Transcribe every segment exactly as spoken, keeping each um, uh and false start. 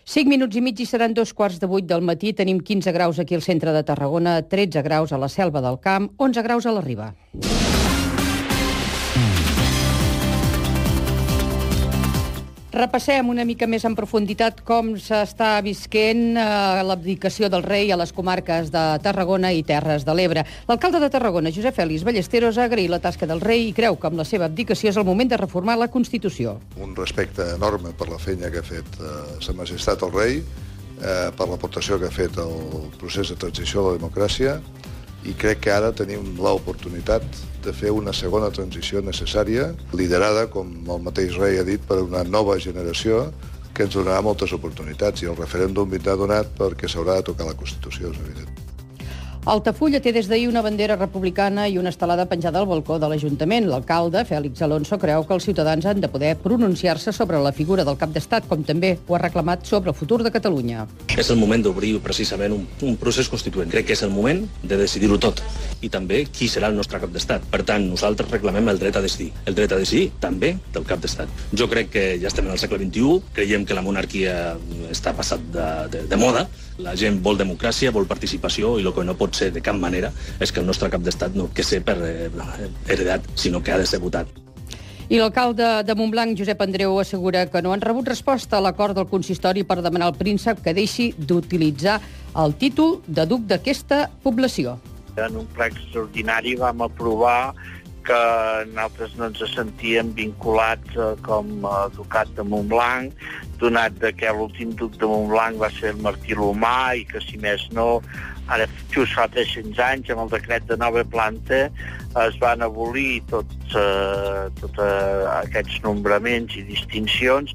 cinc minuts i mig i seran dos quarts de vuit del matí. Tenim quinze graus aquí al centre de Tarragona, tretze graus a la Selva del Camp, onze graus a la Riba. Repassem una mica més en profunditat com s'està visquent eh, l'abdicació del rei a les comarques de Tarragona i Terres de l'Ebre. L'alcalde de Tarragona, Josep Fèlix Ballesteros, ha agraït la tasca del rei i creu que amb la seva abdicació és el moment de reformar la Constitució. Un respecte enorme per la feina que ha fet eh, Sa Majestat el rei, eh, per l'aportació que ha fet al procés de transició a la democràcia, i crec que ara tenim l'oportunitat de fer una segona transició necessària, liderada, com el mateix rei ha dit, per una nova generació que ens donarà moltes oportunitats, i el referèndum vindrà donat perquè s'haurà de tocar la Constitució, és evident. Altafulla té des d'ahir una bandera republicana i una estelada penjada al balcó de l'Ajuntament. L'alcalde, Fèlix Alonso, creu que els ciutadans han de poder pronunciar-se sobre la figura del cap d'estat, com també ho ha reclamat sobre el futur de Catalunya. És el moment d'obrir precisament un, un procés constituent. Crec que és el moment de decidir-ho tot, i també qui serà el nostre cap d'estat. Per tant, nosaltres reclamem el dret a decidir. El dret a decidir també del cap d'estat. Jo crec que ja estem en el segle vint-i-u, creiem que la monarquia està passat de, de, de moda, la gent vol democràcia, vol participació, i el que no pot ser de cap manera és que el nostre cap d'estat no que ser per eh, heredat, sinó que ha de ser votat. I l'alcalde de Montblanc, Josep Andreu, assegura que no han rebut resposta a l'acord del consistori per demanar al príncep que deixi d'utilitzar el títol de duc d'aquesta població. En un ple extraordinari vam aprovar que nosaltres no ens sentíem vinculats eh, com a ducat de Montblanc, donat que l'últim duc de Montblanc va ser el Martí l'Humà, i que, si més no, ara just fa tres-cents anys, amb el decret de nova planta, es van abolir tots, eh, tots eh, aquests nombraments i distincions.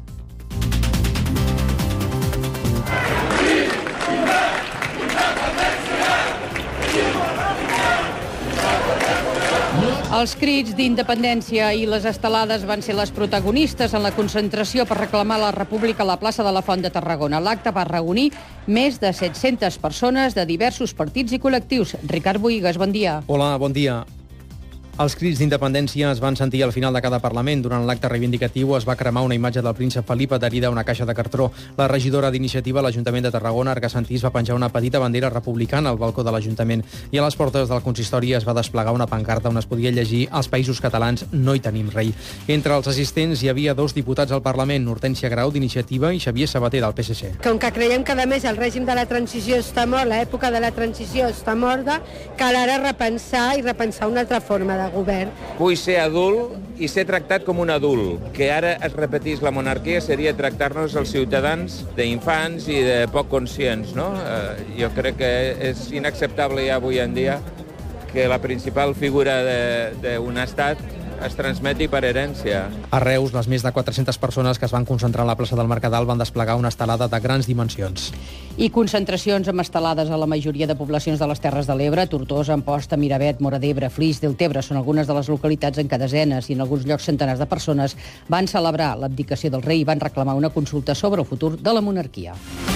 Els crits d'independència i les estelades van ser les protagonistes en la concentració per reclamar la República a la plaça de la Font de Tarragona. L'acte va reunir més de set-centes persones de diversos partits i col·lectius. Ricard Bohigas, bon dia. Hola, bon dia. Els crits d'independència es van sentir al final de cada Parlament. Durant l'acte reivindicatiu es va cremar una imatge del príncep Felip adherida a una caixa de cartró. La regidora d'Iniciativa a l'Ajuntament de Tarragona, Arca Santís, va penjar una petita bandera republicana al balcó de l'Ajuntament, i a les portes del consistori es va desplegar una pancarta on es podia llegir "Als Països Catalans no hi tenim rei". Entre els assistents hi havia dos diputats al Parlament, Hortènsia Grau, d'Iniciativa, i Xavier Sabater, del P S C. Com que creiem que, a més, el règim de la transició està mort, l'època de la transició està morta, cal ara repensar i repensar una altra forma de govern. Vull ser adult i ser tractat com un adult. Que ara es repetís la monarquia seria tractar-nos els ciutadans d'infants i de poc conscients, no? Eh, jo crec que és inacceptable ja avui en dia que la principal figura d'un estat es transmeti per herència. A Reus, les més de quatre-centes persones que es van concentrar a la plaça del Mercadal van desplegar una estelada de grans dimensions. I concentracions amb estelades a la majoria de poblacions de les Terres de l'Ebre. Tortosa, Amposta, Miravet, Móra d'Ebre, Flix, Deltebre són algunes de les localitats en què desenes i en alguns llocs centenars de persones van celebrar l'abdicació del rei i van reclamar una consulta sobre el futur de la monarquia.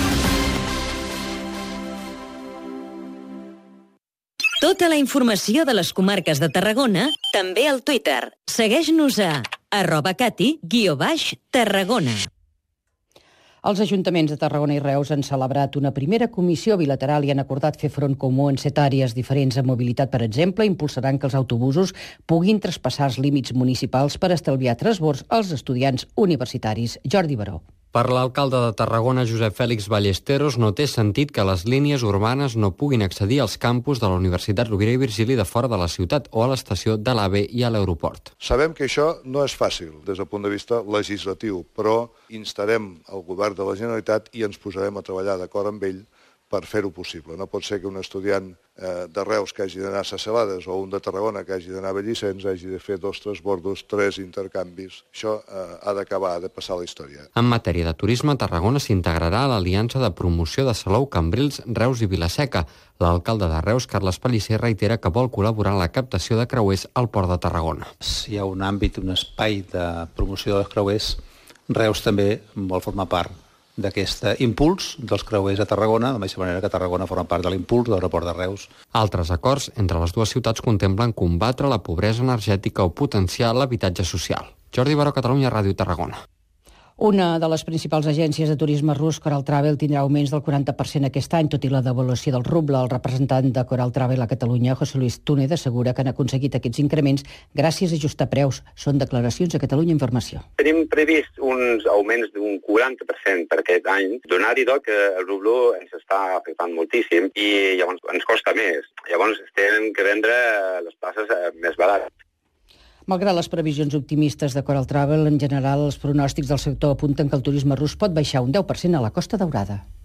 Tota la informació de les comarques de Tarragona, també al Twitter. Segueix-nos a arroba cati guió baix Tarragona. Els ajuntaments de Tarragona i Reus han celebrat una primera comissió bilateral i han acordat fer front comú en set àrees diferents. En mobilitat, per exemple, impulsaran que els autobusos puguin traspassar els límits municipals per estalviar transbords als estudiants universitaris. Jordi Baró. Per l'alcalde de Tarragona, Josep Fèlix Ballesteros, no té sentit que les línies urbanes no puguin accedir als campus de la Universitat Rovira i Virgili de fora de la ciutat o a l'estació de l'AVE i a l'aeroport. Sabem que això no és fàcil des del punt de vista legislatiu, però instarem el govern de la Generalitat i ens posarem a treballar d'acord amb ell per fer-ho possible. No pot ser que un estudiant eh, de Reus que hagi d'anar a Ses Salades o un de Tarragona que hagi d'anar a Bellicens hagi de fer dos transbordos, tres intercanvis. Això eh, ha d'acabar, ha de passar a la història. En matèria de turisme, Tarragona s'integrarà a l'Aliança de Promoció de Salou, Cambrils, Reus i Vilaseca. L'alcalde de Reus, Carles Pellicer, reitera que vol col·laborar en la captació de creuers al port de Tarragona. Si hi ha un àmbit, un espai de promoció dels creuers, Reus també vol formar part d'aquest impuls dels creuers a Tarragona, de la mateixa manera que Tarragona forma part de l'impuls de l'aeroport de Reus. Altres acords entre les dues ciutats contemplen combatre la pobresa energètica o potenciar l'habitatge social. Jordi Baró, Catalunya Ràdio, Tarragona. Una de les principals agències de turisme rus, Coral Travel, tindrà augments del quaranta per cent aquest any, tot i la devaluació del ruble. El representant de Coral Travel a Catalunya, José Luis Túnez, assegura que han aconseguit aquests increments gràcies a ajustar preus. Són declaracions a Catalunya Informació. Tenim previst uns augments d'un quaranta per cent per aquest any, donat i tot que el ruble ens està afectant moltíssim i llavors ens costa més. Llavors estem que vendre les places més barates. Malgrat les previsions optimistes de Coral Travel, en general els pronòstics del sector apunten que el turisme rus pot baixar un deu per cent a la Costa Daurada.